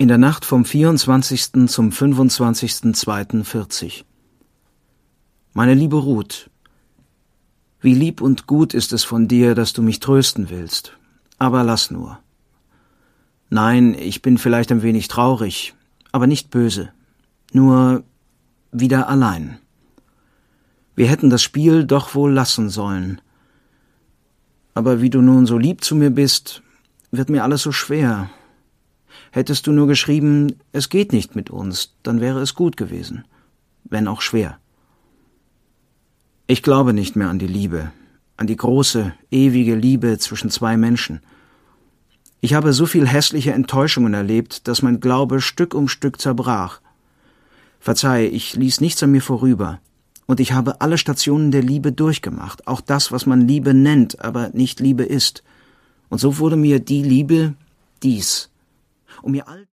In der Nacht vom 24. zum 25.02.40. Meine liebe Ruth, wie lieb und gut ist es von dir, dass du mich trösten willst. Aber lass nur. Nein, ich bin vielleicht ein wenig traurig, aber nicht böse. Nur wieder allein. Wir hätten das Spiel doch wohl lassen sollen. Aber wie du nun so lieb zu mir bist, wird mir alles so schwer. Hättest du nur geschrieben, es geht nicht mit uns, dann wäre es gut gewesen, wenn auch schwer. Ich glaube nicht mehr an die Liebe, an die große, ewige Liebe zwischen zwei Menschen. Ich habe so viel hässliche Enttäuschungen erlebt, dass mein Glaube Stück um Stück zerbrach. Verzeih, ich ließ nichts an mir vorüber, und ich habe alle Stationen der Liebe durchgemacht, auch das, was man Liebe nennt, aber nicht Liebe ist. Und so wurde mir die Liebe dies. Um mir all